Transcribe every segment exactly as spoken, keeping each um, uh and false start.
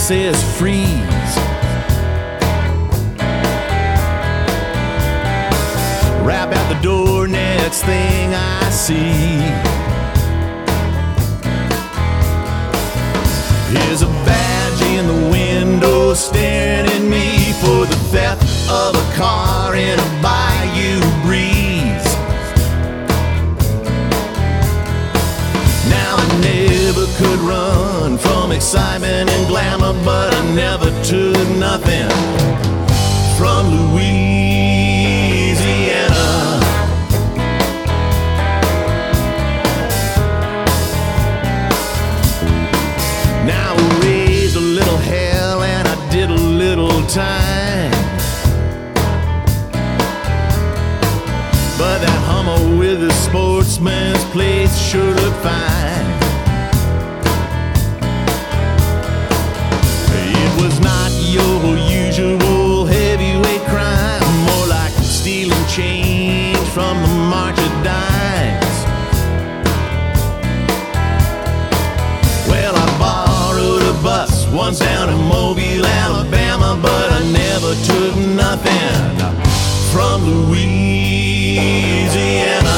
says freeze. Rap out the door, next thing I see, here's a badge in the window staring at me for the theft of a car in a bayou breeze. Now I never could run from excitement and glamour, but I never took nothing from Louisiana. Now I raised a little hell and I did a little time, but that Hummer with a sportsman's place sure looked fine. It was not your usual heavyweight crime, more like stealing change from the March of Dimes. Well, I borrowed a bus once down in Mobile, Alabama, but I never took nothing from Louisiana.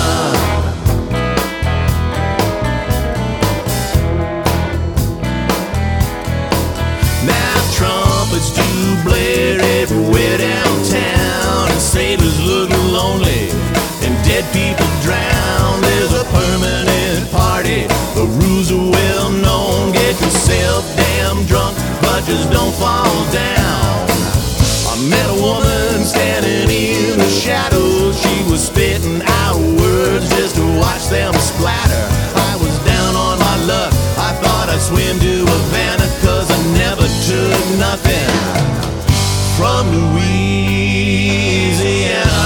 Now trumpets do blare everywhere downtown, and sailors look lonely and dead people drown. There's a permanent party, the rules are well known. Get yourself damn drunk, but just don't fall down. I met a woman standing in the shadows. She was spitting out words just to watch them splatter. I was down on my luck, I thought I'd swim to Havana, cause I never took nothing from Louisiana.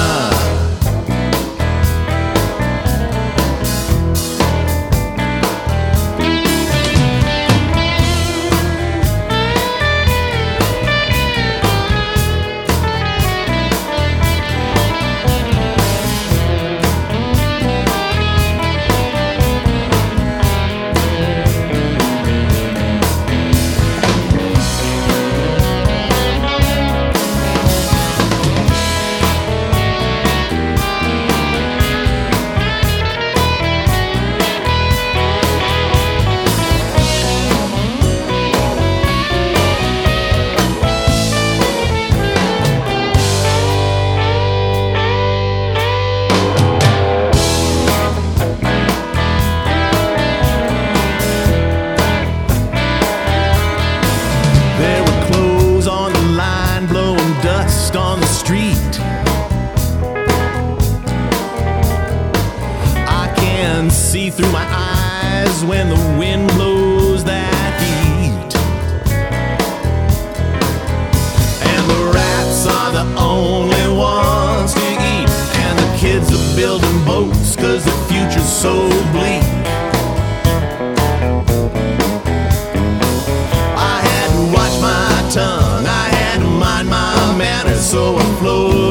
On the street, I can see through my eyes when the wind blows that heat, and the rats are the only ones to eat, and the kids are building boats cause the future's so bleak. I had to watch my tongue, I had to mind my manners, so I flowed